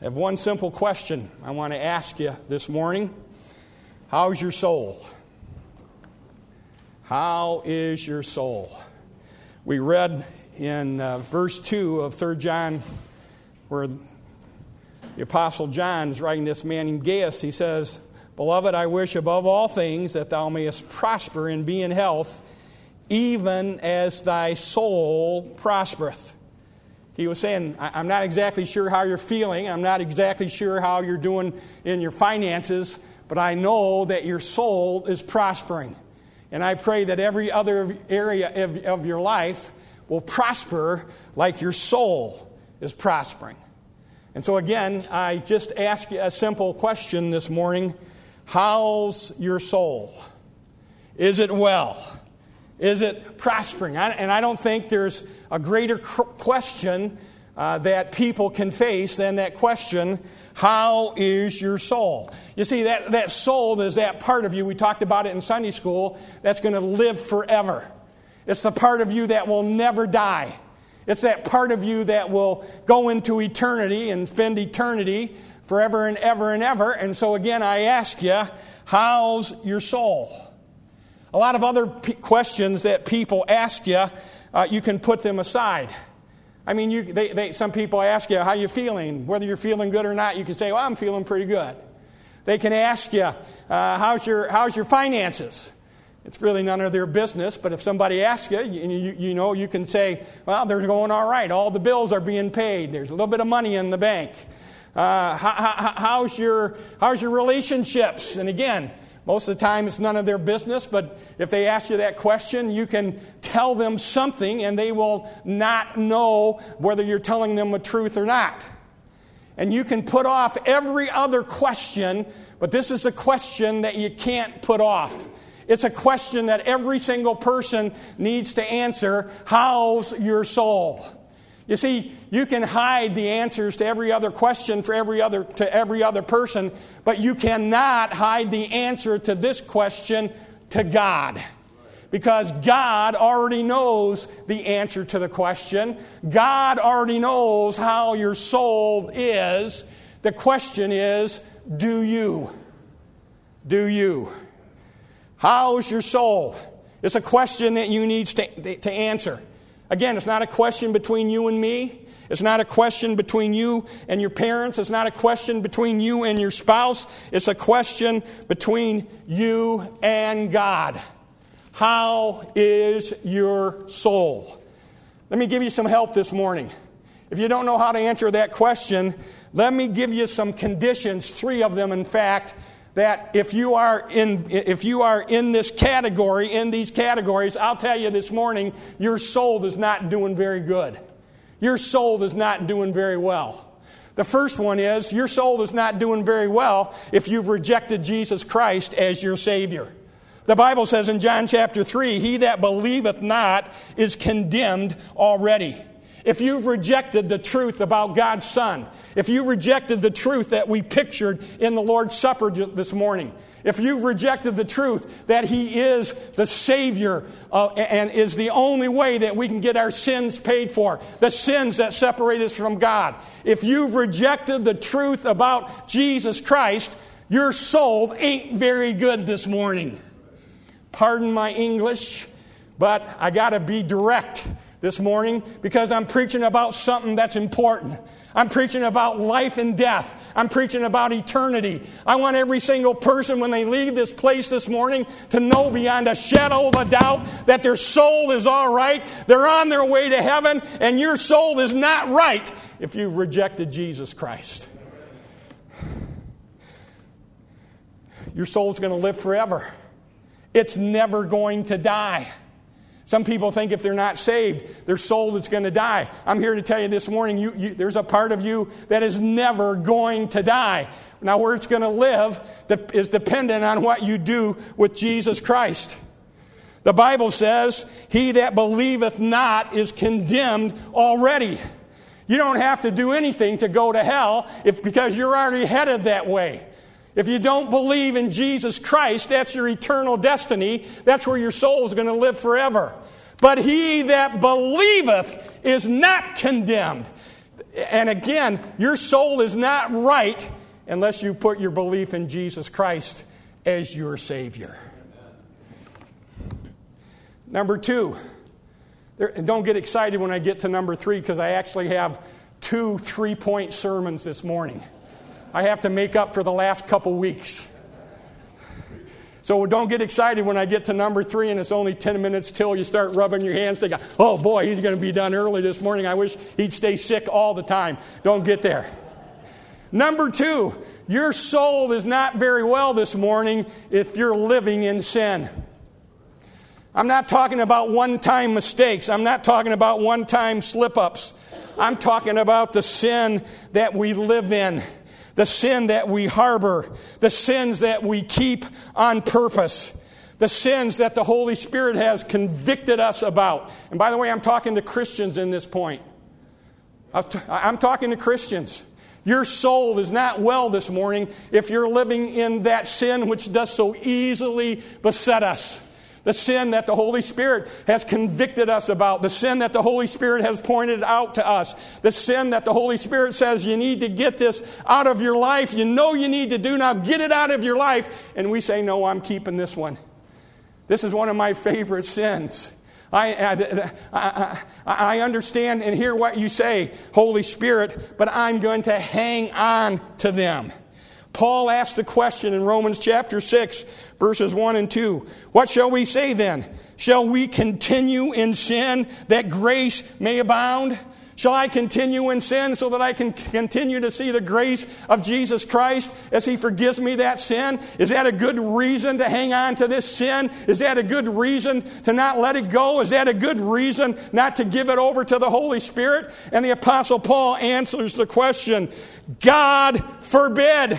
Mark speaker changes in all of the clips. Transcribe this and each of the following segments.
Speaker 1: I have one simple question I want to ask you this morning. How's your soul? How is your soul? We read in verse 2 of 3 John, where the Apostle John is writing this man named Gaius. He says, "Beloved, I wish above all things that thou mayest prosper and be in health, even as thy soul prospereth." He was saying, I'm not exactly sure how you're feeling. I'm not exactly sure how you're doing in your finances, but I know that your soul is prospering. And I pray that every other area of your life will prosper like your soul is prospering. And so again, I just ask you a simple question this morning. How's your soul? Is it well? Is it prospering? And I don't think there's a greater question that people can face than that question, how is your soul? You see, that soul is that part of you, we talked about it in Sunday school, that's going to live forever. It's the part of you that will never die. It's that part of you that will go into eternity and spend eternity forever and ever and ever. And so again, I ask you, how's your soul? A lot of other questions that people ask you, you can put them aside. I mean, some people ask you, how you feeling? Whether you're feeling good or not, you can say, well, I'm feeling pretty good. They can ask you, how's your finances? It's really none of their business, but if somebody asks you, you can say, well, they're going all right. All the bills are being paid. There's a little bit of money in the bank. How's your relationships? And again, most of the time it's none of their business, but if they ask you that question, you can tell them something and they will not know whether you're telling them the truth or not. And you can put off every other question, but this is a question that you can't put off. It's a question that every single person needs to answer. How's your soul? You see, you can hide the answers to every other question to every other person, but you cannot hide the answer to this question to God. Because God already knows the answer to the question. God already knows how your soul is. The question is, do you? Do you? How's your soul? It's a question that you need to answer. Again, it's not a question between you and me. It's not a question between you and your parents. It's not a question between you and your spouse. It's a question between you and God. How is your soul? Let me give you some help this morning. If you don't know how to answer that question, let me give you some conditions, 3 of them in fact, that if you are in this category, in these categories, I'll tell you this morning, your soul is not doing very good. Your soul is not doing very well. The first one is, your soul is not doing very well if you've rejected Jesus Christ as your Savior. The Bible says in John chapter 3, he that believeth not is condemned already. If you've rejected the truth about God's Son, if you rejected the truth that we pictured in the Lord's Supper this morning, if you've rejected the truth that He is the Savior and is the only way that we can get our sins paid for, the sins that separate us from God, if you've rejected the truth about Jesus Christ, your soul ain't very good this morning. Pardon my English, but I got to be direct this morning because I'm preaching about something that's important. I'm preaching about life and death. I'm preaching about eternity. I want every single person when they leave this place this morning to know beyond a shadow of a doubt that their soul is all right. They're on their way to heaven, and your soul is not right if you've rejected Jesus Christ. Your soul's going to live forever. It's never going to die. Some people think if they're not saved, their soul is going to die. I'm here to tell you this morning, there's a part of you that is never going to die. Now, where it's going to live is dependent on what you do with Jesus Christ. The Bible says, he that believeth not is condemned already. You don't have to do anything to go to hell because you're already headed that way. If you don't believe in Jesus Christ, that's your eternal destiny. That's where your soul is going to live forever. But he that believeth is not condemned. And again, your soul is not right unless you put your belief in Jesus Christ as your Savior. Number 2. Don't get excited when I get to number 3, because I actually have 2 3-point sermons this morning. I have to make up for the last couple weeks. So don't get excited when I get to number 3 and it's only 10 minutes till you start rubbing your hands thinking, oh boy, he's going to be done early this morning. I wish he'd stay sick all the time. Don't get there. Number 2, your soul is not very well this morning if you're living in sin. I'm not talking about one-time mistakes. I'm not talking about one-time slip-ups. I'm talking about the sin that we live in, the sin that we harbor, the sins that we keep on purpose, the sins that the Holy Spirit has convicted us about. And by the way, I'm talking to Christians in this point. I'm talking to Christians. Your soul is not well this morning if you're living in that sin which does so easily beset us. The sin that the Holy Spirit has convicted us about. The sin that the Holy Spirit has pointed out to us. The sin that the Holy Spirit says you need to get this out of your life. You know you need to do now. Get it out of your life. And we say, no, I'm keeping this one. This is one of my favorite sins. I understand and hear what you say, Holy Spirit, but I'm going to hang on to them. Paul asked the question in Romans chapter 6, verses 1 and 2. What shall we say then? Shall we continue in sin that grace may abound? Shall I continue in sin so that I can continue to see the grace of Jesus Christ as He forgives me that sin? Is that a good reason to hang on to this sin? Is that a good reason to not let it go? Is that a good reason not to give it over to the Holy Spirit? And the Apostle Paul answers the question, God forbid.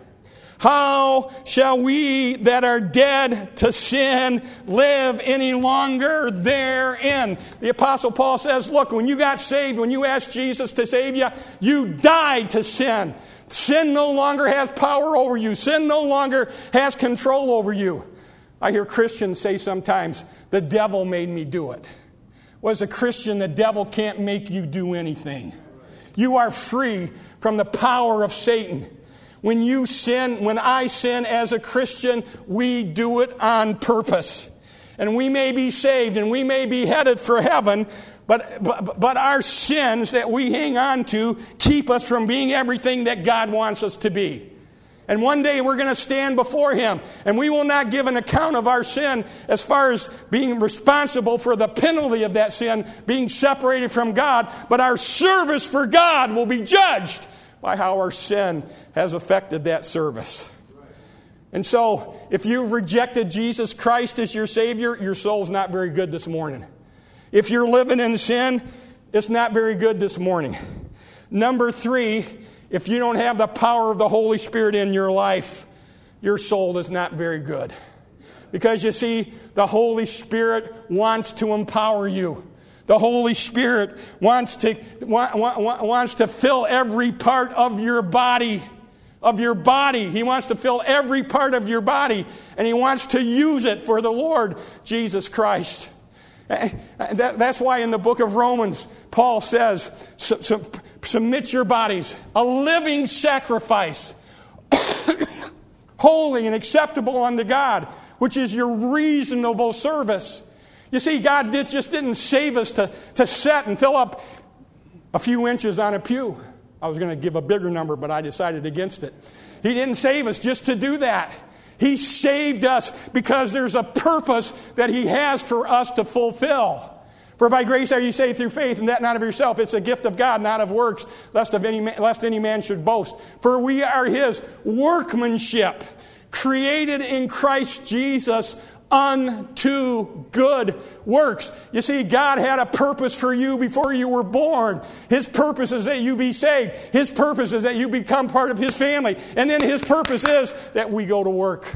Speaker 1: How shall we that are dead to sin live any longer therein? The Apostle Paul says, look, when you got saved, when you asked Jesus to save you, you died to sin. Sin no longer has power over you. Sin no longer has control over you. I hear Christians say sometimes, the devil made me do it. Well, as a Christian, the devil can't make you do anything. You are free from the power of Satan. When you sin, when I sin as a Christian, we do it on purpose. And we may be saved and we may be headed for heaven, but our sins that we hang on to keep us from being everything that God wants us to be. And one day we're going to stand before Him, and we will not give an account of our sin as far as being responsible for the penalty of that sin, being separated from God, but our service for God will be judged by how our sin has affected that service. And so, if you've rejected Jesus Christ as your Savior, your soul's not very good this morning. If you're living in sin, it's not very good this morning. Number 3, if you don't have the power of the Holy Spirit in your life, your soul is not very good. Because you see, the Holy Spirit wants to empower you. The Holy Spirit wants to fill every part of your body. He wants to fill every part of your body, and He wants to use it for the Lord Jesus Christ. That's why in the book of Romans, Paul says, submit your bodies, a living sacrifice, holy and acceptable unto God, which is your reasonable service. You see, God just didn't save us to set and fill up a few inches on a pew. I was going to give a bigger number, but I decided against it. He didn't save us just to do that. He saved us because there's a purpose that He has for us to fulfill. For by grace are you saved through faith, and that not of yourself. It's a gift of God, not of works, lest any man should boast. For we are His workmanship, created in Christ Jesus unto good works. You see, God had a purpose for you before you were born. His purpose is that you be saved. His purpose is that you become part of His family. And then His purpose is that we go to work.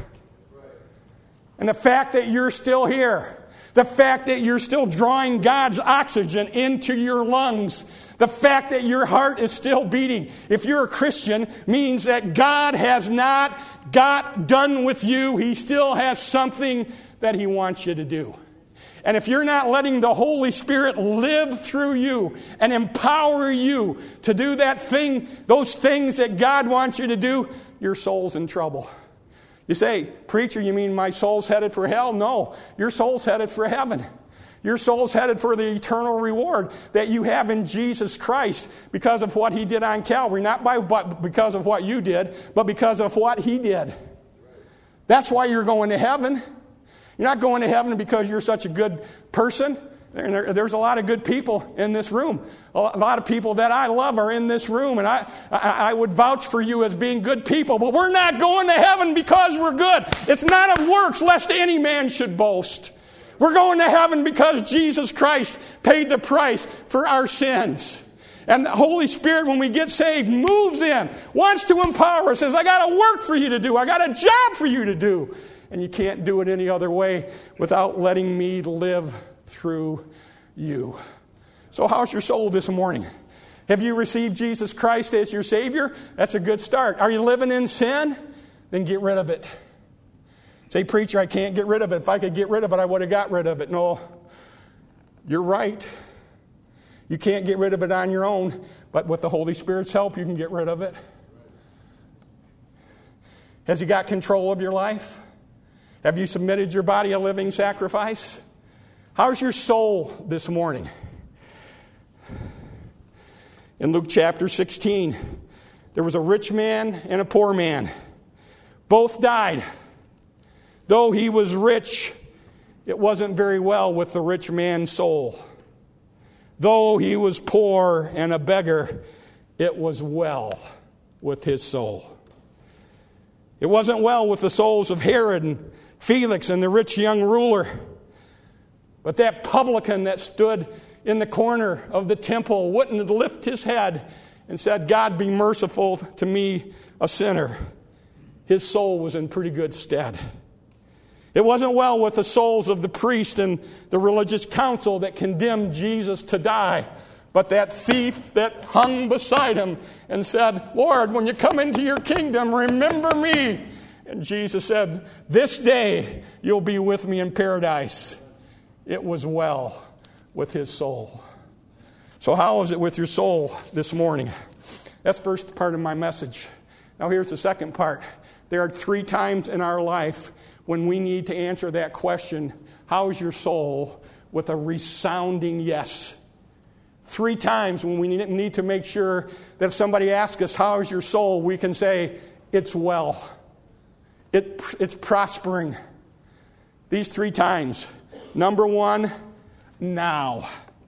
Speaker 1: And the fact that you're still here, the fact that you're still drawing God's oxygen into your lungs, the fact that your heart is still beating, if you're a Christian, means that God has not got done with you. He still has something that He wants you to do. And if you're not letting the Holy Spirit live through you and empower you to do that thing, those things that God wants you to do, your soul's in trouble. You say, preacher, you mean my soul's headed for hell? No, your soul's headed for heaven. Your soul's headed for the eternal reward that you have in Jesus Christ because of what He did on Calvary. Not because of what you did, but because of what He did. That's why you're going to heaven. You're not going to heaven because you're such a good person. There's a lot of good people in this room. A lot of people that I love are in this room, and I would vouch for you as being good people. But we're not going to heaven because we're good. It's not of works, lest any man should boast. We're going to heaven because Jesus Christ paid the price for our sins. And the Holy Spirit, when we get saved, moves in, wants to empower us, says, I got a work for you to do. I got a job for you to do. And you can't do it any other way without letting me live through you. So how's your soul this morning? Have you received Jesus Christ as your Savior? That's a good start. Are you living in sin? Then get rid of it. Say, preacher, I can't get rid of it. If I could get rid of it, I would have got rid of it. No, you're right. You can't get rid of it on your own, but with the Holy Spirit's help, you can get rid of it. Has He got control of your life? Have you submitted your body a living sacrifice? How's your soul this morning? In Luke chapter 16, there was a rich man and a poor man. Both died. Though he was rich, it wasn't very well with the rich man's soul. Though he was poor and a beggar, it was well with his soul. It wasn't well with the souls of Herod and Felix and the rich young ruler. But that publican that stood in the corner of the temple wouldn't lift his head and said, God, be merciful to me, a sinner. His soul was in pretty good stead. It wasn't well with the souls of the priest and the religious council that condemned Jesus to die. But that thief that hung beside him and said, Lord, when you come into your kingdom, remember me. And Jesus said, this day you'll be with me in paradise. It was well with his soul. So how is it with your soul this morning? That's the first part of my message. Now here's the second part. There are 3 times in our life when we need to answer that question, how is your soul, with a resounding yes. 3 times when we need to make sure that if somebody asks us, how is your soul, we can say, it's well. It's prospering. These 3 times. Number 1, now.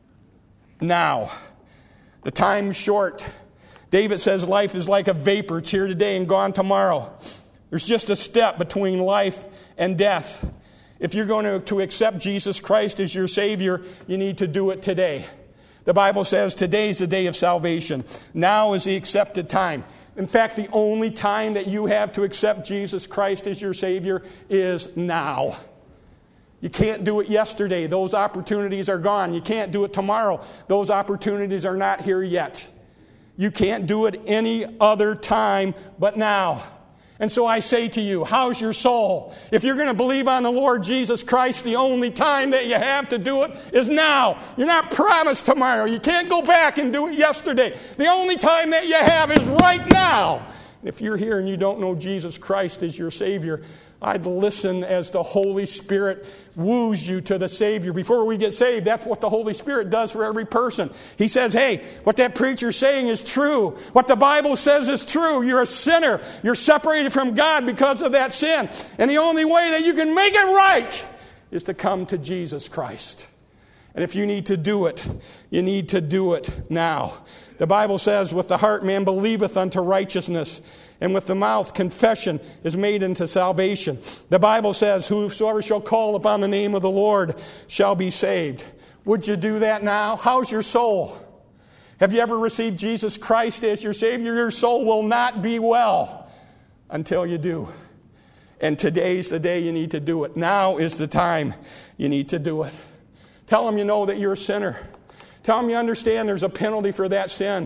Speaker 1: Now. The time's short. David says life is like a vapor. It's here today and gone tomorrow. There's just a step between life and death. If you're going to accept Jesus Christ as your Savior, you need to do it today. The Bible says today's the day of salvation. Now is the accepted time. In fact, the only time that you have to accept Jesus Christ as your Savior is now. You can't do it yesterday. Those opportunities are gone. You can't do it tomorrow. Those opportunities are not here yet. You can't do it any other time but now. And so I say to you, how's your soul? If you're going to believe on the Lord Jesus Christ, the only time that you have to do it is now. You're not promised tomorrow. You can't go back and do it yesterday. The only time that you have is right now. If you're here and you don't know Jesus Christ as your Savior, I'd listen as the Holy Spirit woos you to the Savior. Before we get saved, that's what the Holy Spirit does for every person. He says, hey, what that preacher's saying is true. What the Bible says is true. You're a sinner. You're separated from God because of that sin. And the only way that you can make it right is to come to Jesus Christ. And if you need to do it, you need to do it now. The Bible says, with the heart man believeth unto righteousness, and with the mouth confession is made unto salvation. The Bible says, whosoever shall call upon the name of the Lord shall be saved. Would you do that now? How's your soul? Have you ever received Jesus Christ as your Savior? Your soul will not be well until you do. And today's the day you need to do it. Now is the time you need to do it. Tell them you know that you're a sinner. Tell them you understand there's a penalty for that sin.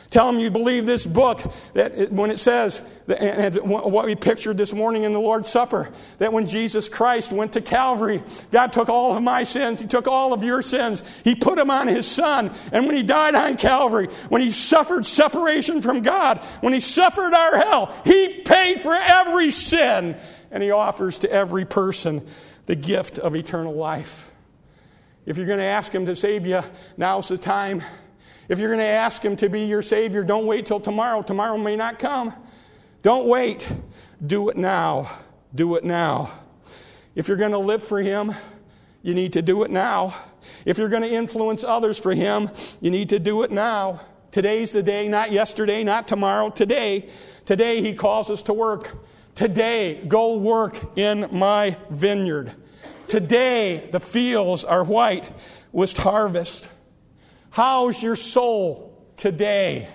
Speaker 1: Tell them you believe this book, that when it says, and what we pictured this morning in the Lord's Supper, that when Jesus Christ went to Calvary, God took all of my sins, He took all of your sins, He put them on His Son, and when He died on Calvary, when He suffered separation from God, when He suffered our hell, He paid for every sin, and He offers to every person the gift of eternal life. If you're going to ask Him to save you, now's the time. If you're going to ask Him to be your Savior, don't wait till tomorrow. Tomorrow may not come. Don't wait. Do it now. Do it now. If you're going to live for Him, you need to do it now. If you're going to influence others for Him, you need to do it now. Today's the day, not yesterday, not tomorrow, today. Today He calls us to work. Today, go work in my vineyard. Today, the fields are white with harvest. How's your soul today?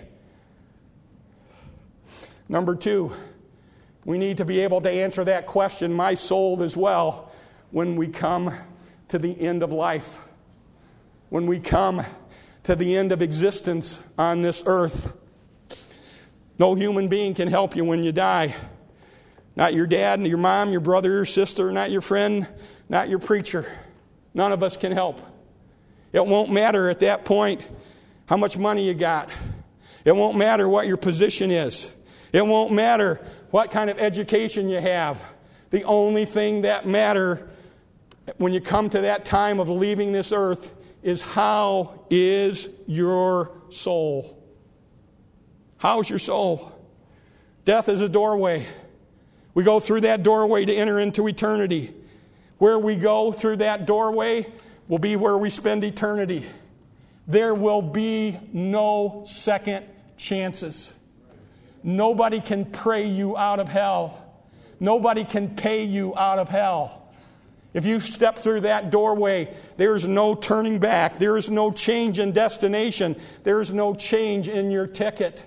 Speaker 1: Number 2, we need to be able to answer that question, my soul as well, when we come to the end of life. When we come to the end of existence on this earth. No human being can help you when you die. Not your dad, your mom, your brother, your sister, not your friend, not your preacher. None of us can help. It won't matter at that point how much money you got. It won't matter what your position is. It won't matter what kind of education you have. The only thing that matters when you come to that time of leaving this earth is how is your soul? How's your soul? Death is a doorway. We go through that doorway to enter into eternity. Where we go through that doorway will be where we spend eternity. There will be no second chances. Nobody can pray you out of hell. Nobody can pay you out of hell. If you step through that doorway, there is no turning back. There is no change in destination. There is no change in your ticket.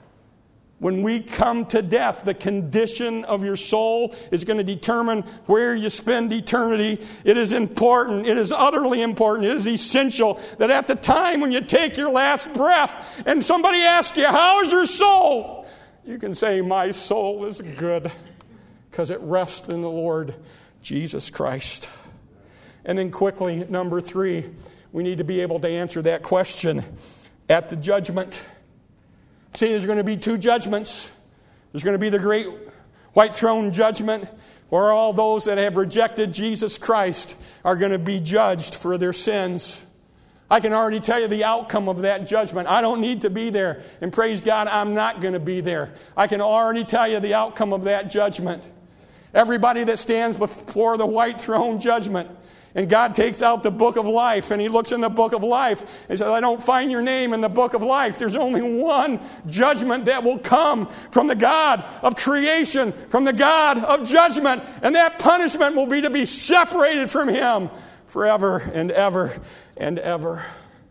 Speaker 1: When we come to death, the condition of your soul is going to determine where you spend eternity. It is important. It is utterly important. It is essential that at the time when you take your last breath and somebody asks you, how's your soul? You can say, my soul is good because it rests in the Lord Jesus Christ. And then quickly, number 3, we need to be able to answer that question at the judgment. See, there's going to be 2 judgments. There's going to be the great white throne judgment, where all those that have rejected Jesus Christ are going to be judged for their sins. I can already tell you the outcome of that judgment. I don't need to be there. And praise God, I'm not going to be there. I can already tell you the outcome of that judgment. Everybody that stands before the white throne judgment, and God takes out the book of life, and He looks in the book of life and says, I don't find your name in the book of life. There's only one judgment that will come from the God of creation, from the God of judgment, and that punishment will be to be separated from Him forever and ever and ever.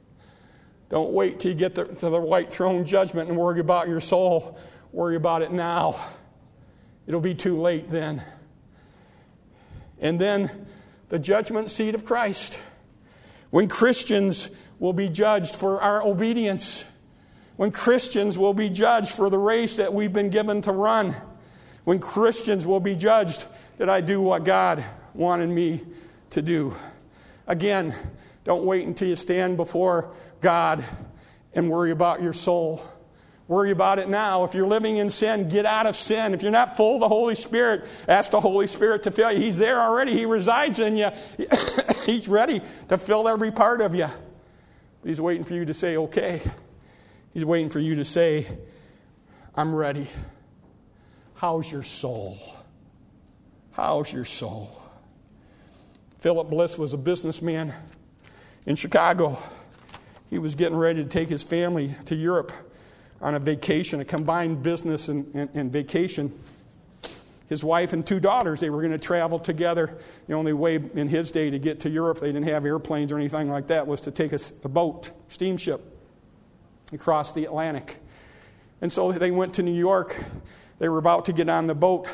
Speaker 1: Don't wait till you get to the white throne judgment and worry about your soul. Worry about it now. It'll be too late then. And then the judgment seat of Christ, when Christians will be judged for our obedience, when Christians will be judged for the race that we've been given to run, when Christians will be judged that I do what God wanted me to do. Again, don't wait until you stand before God and worry about your soul. Worry about it now. If you're living in sin, get out of sin. If you're not full of the Holy Spirit, ask the Holy Spirit to fill you. He's there already. He resides in you. He's ready to fill every part of you. He's waiting for you to say, okay. He's waiting for you to say, I'm ready. How's your soul? How's your soul? Philip Bliss was a businessman in Chicago. He was getting ready to take his family to Europe on a vacation, a combined business and vacation. His wife and 2 daughters, they were going to travel together. The only way in his day to get to Europe, they didn't have airplanes or anything like that, was to take a boat, steamship, across the Atlantic. And so they went to New York. They were about to get on the boat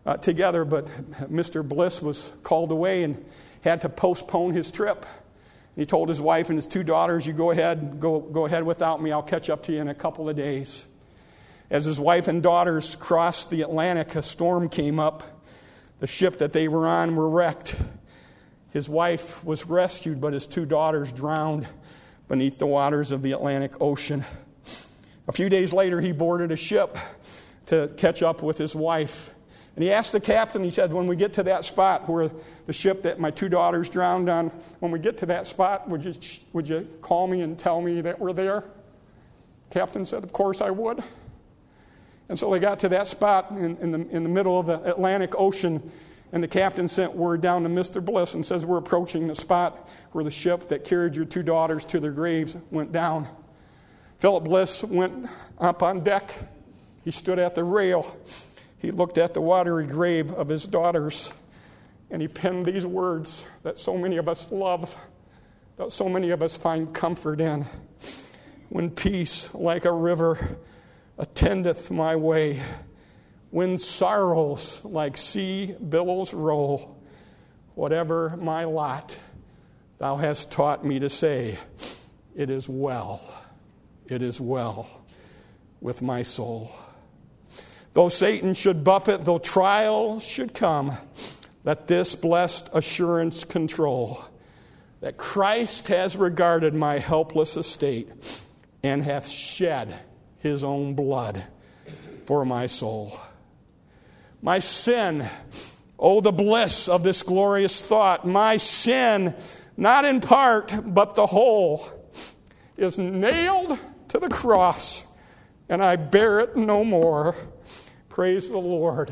Speaker 1: together, but Mr. Bliss was called away and had to postpone his trip. He told his wife and his 2 daughters, you go ahead without me. I'll catch up to you in a couple of days. As his wife and daughters crossed the Atlantic, a storm came up. The ship that they were on were wrecked. His wife was rescued, but his 2 daughters drowned beneath the waters of the Atlantic Ocean. A few days later, he boarded a ship to catch up with his wife. And he asked the captain, he said, when we get to that spot where the ship that my 2 daughters drowned on, when we get to that spot, would you call me and tell me that we're there? Captain said, of course I would. And so they got to that spot in the middle of the Atlantic Ocean, and the captain sent word down to Mr. Bliss and says, we're approaching the spot where the ship that carried your 2 daughters to their graves went down. Philip Bliss went up on deck. He stood at the rail. He looked at the watery grave of his daughters, and he penned these words that so many of us love, that so many of us find comfort in. When peace like a river attendeth my way, when sorrows like sea billows roll, whatever my lot, thou hast taught me to say, it is well with my soul. Though Satan should buffet, though trial should come, let this blessed assurance control, that Christ has regarded my helpless estate and hath shed his own blood for my soul. My sin, oh, the bliss of this glorious thought, my sin, not in part, but the whole, is nailed to the cross, and I bear it no more. Praise the Lord,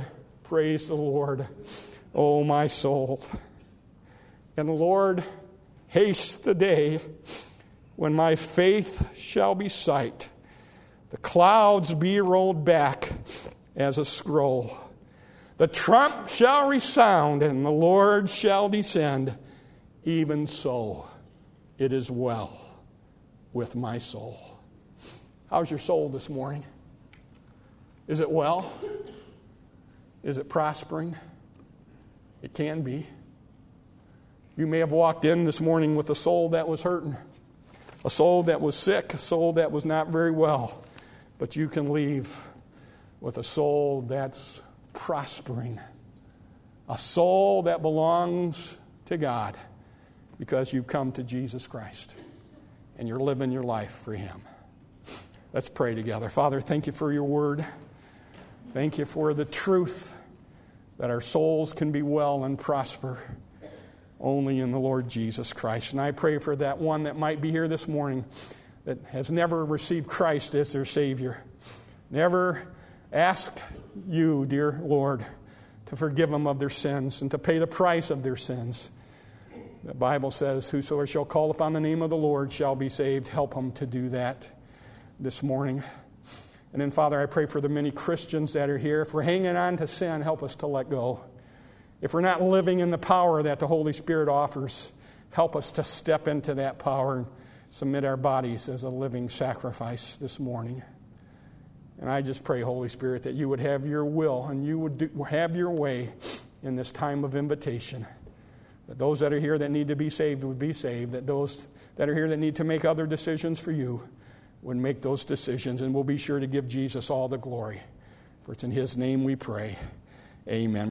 Speaker 1: oh my soul. And Lord, haste the day when my faith shall be sight, the clouds be rolled back as a scroll. The trump shall resound and the Lord shall descend. Even so, it is well with my soul. How's your soul this morning? Is it well? Is it prospering? It can be. You may have walked in this morning with a soul that was hurting, a soul that was sick, a soul that was not very well. But you can leave with a soul that's prospering, a soul that belongs to God because you've come to Jesus Christ and you're living your life for Him. Let's pray together. Father, thank you for your word. Thank you for the truth that our souls can be well and prosper only in the Lord Jesus Christ. And I pray for that one that might be here this morning that has never received Christ as their Savior, never asked you, dear Lord, to forgive them of their sins and to pay the price of their sins. The Bible says, whosoever shall call upon the name of the Lord shall be saved. Help them to do that this morning. And then, Father, I pray for the many Christians that are here. If we're hanging on to sin, help us to let go. If we're not living in the power that the Holy Spirit offers, help us to step into that power and submit our bodies as a living sacrifice this morning. And I just pray, Holy Spirit, that you would have your will and you would have your way in this time of invitation. That those that are here that need to be saved would be saved. That those that are here that need to make other decisions for you would make those decisions. And we'll be sure to give Jesus all the glory. For it's in His name we pray. Amen.